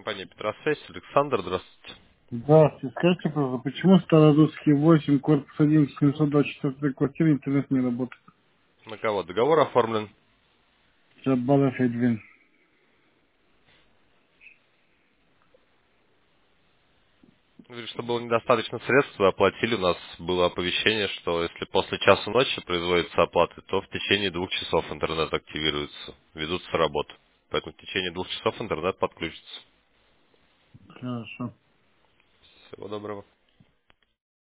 Компания Петросвязь. Александр, здравствуйте. Здравствуйте. Скажите, пожалуйста, почему Стародубский 8, корпус 1, 724 квартира, интернет не работает? На кого договор оформлен? Джаббалов Эдвин. Говорит, что было недостаточно средств, вы оплатили. У нас было оповещение, что если после часа ночи производится оплата, то в течение 2 часов интернет активируется, ведутся работы. Поэтому в течение 2 часов интернет подключится. Хорошо. Всего доброго.